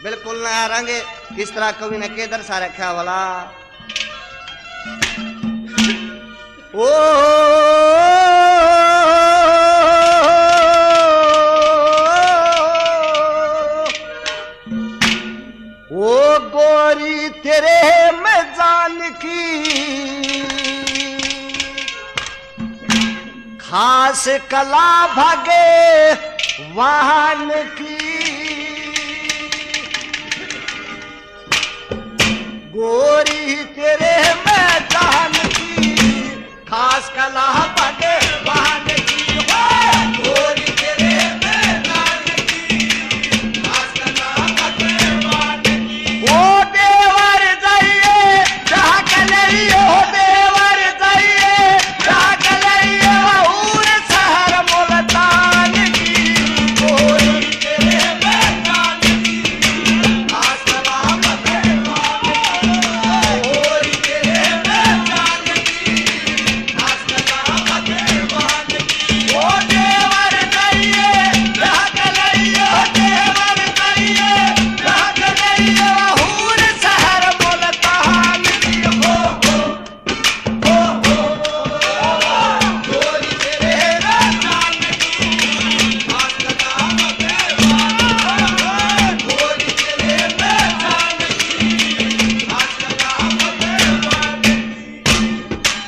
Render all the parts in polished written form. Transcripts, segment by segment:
बिल्कुल नया रंग किस तरह कवि ने के दर्शा रखा वाला। ओ गोरी तेरे में जान की खास कला भागे वाहन की, गोरी तेरे में जान की खास कला भागे वाहन की, गोरी तेरे में जान की खास कला भागे वाहन की। ओ देवर जाइए जहाँ कलैया, ओ देवर जाइए जहाँ कलैया और शहर मुल्तान की, गोरी तेरे में जान की खास कला भागे वाहन की, गोरी तेरे में जान की खास कला भागे वाहन की। ओ देवर जाइए जहाँ कलैया, ओ देवर जाइए जहाँ कलैया और शहर मुल्तान की, गोरी तेरे में जान की खास कला भागे वाहन की, गोरी तेरे में जान की खास कला भागे वाहन की।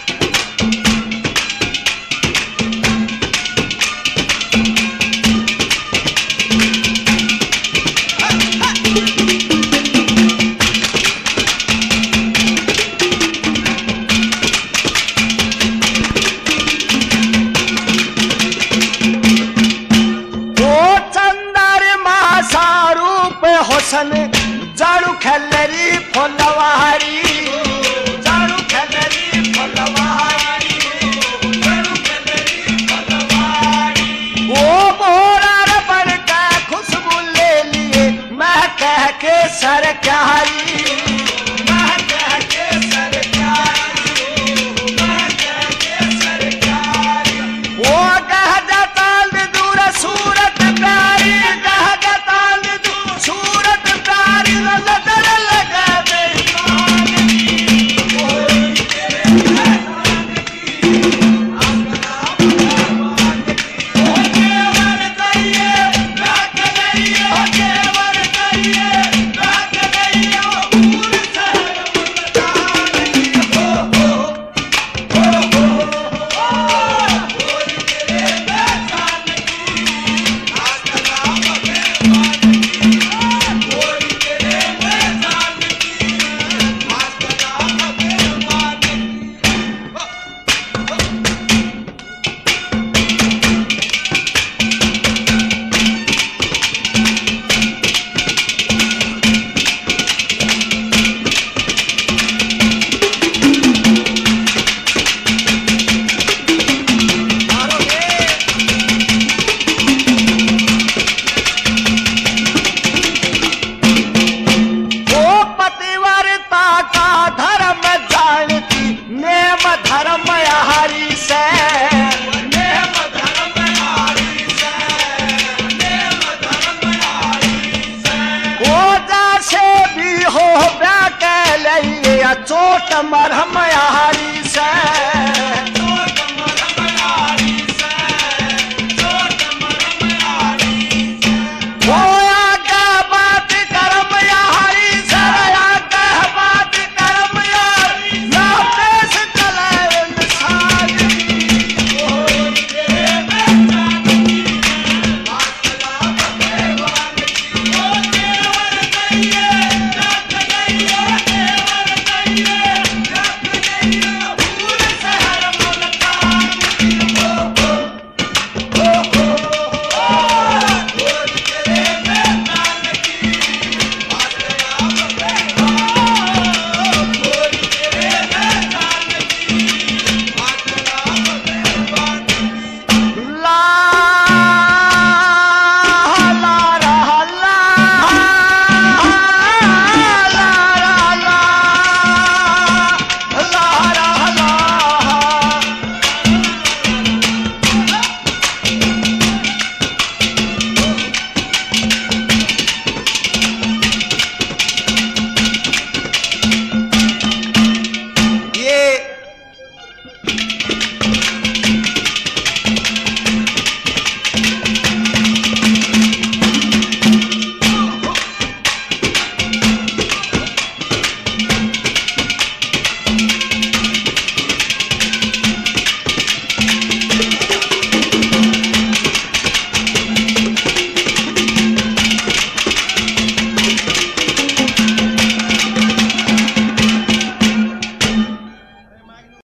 ओ चंद्रमा सारूप हुसन जाड़ू खलरी फुलवारी, जाड़ू खलरी फुलवारी, जाड़ू खलरी फुलवारी। ओ मोरा रबड़ का खुशबू ले लिए मैं कह के सरकारी, मैं कह के सरकारी, मैं कह के सरकारी। ओ कह जताल दूर सूरत प्यारी, कह जताल दूर सूरत प्यारी, नजर लगा बेईमान की, गोरी तेरे में जान की खास कला भागे वाहन की। ओ देवर जाइए जहाँ कलैया, ओ देवर जाइए जहाँ कलैया और शहर मुल्तान की, गोरी तेरे में जान की खास कला भागे वाहन की, गोरी तेरे में जान की खास कला भागे वाहन ओ पतिव्रता का धर्म जानती नेम धर्म हारी से, नेम धर्म हारी से, नेम धर्म हारी से। ओ जैसे भी हो ब्या के लिए चोट मरहम हारी